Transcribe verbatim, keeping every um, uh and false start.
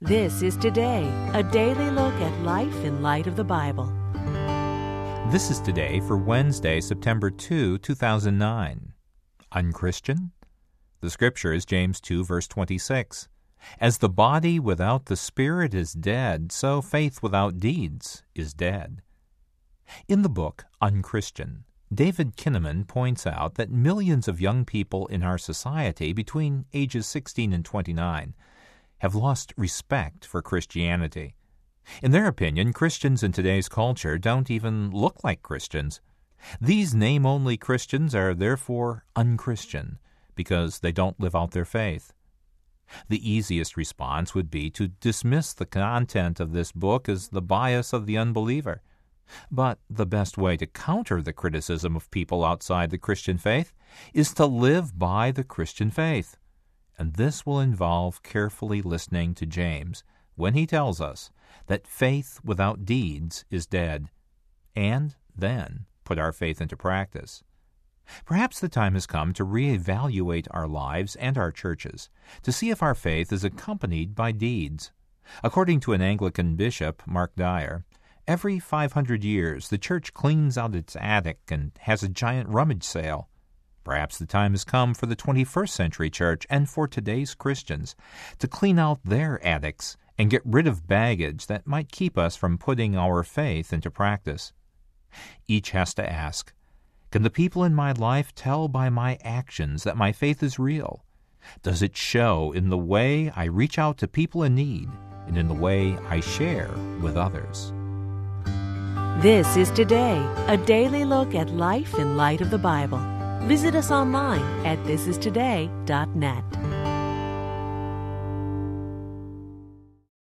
This is Today, a daily look at life in light of the Bible. This is Today for Wednesday, September second, two thousand nine. Unchristian? The scripture is James two, verse twenty-six. As the body without the spirit is dead, so faith without deeds is dead. In the book Unchristian, David Kinnaman points out that millions of young people in our society between ages sixteen and twenty-nine have lost respect for Christianity. In their opinion, Christians in today's culture don't even look like Christians. These name-only Christians are therefore unchristian because they don't live out their faith. The easiest response would be to dismiss the content of this book as the bias of the unbeliever. But the best way to counter the criticism of people outside the Christian faith is to live by the Christian faith. And this will involve carefully listening to James when he tells us that faith without deeds is dead, and then put our faith into practice. Perhaps the time has come to reevaluate our lives and our churches to see if our faith is accompanied by deeds. According to an Anglican bishop, Mark Dyer, every five hundred years the church cleans out its attic and has a giant rummage sale. Perhaps the time has come for the twenty-first century church and for today's Christians to clean out their attics and get rid of baggage that might keep us from putting our faith into practice. Each has to ask, can the people in my life tell by my actions that my faith is real? Does it show in the way I reach out to people in need and in the way I share with others? This is Today, a daily look at life in light of the Bible. Visit us online at this is today dot net.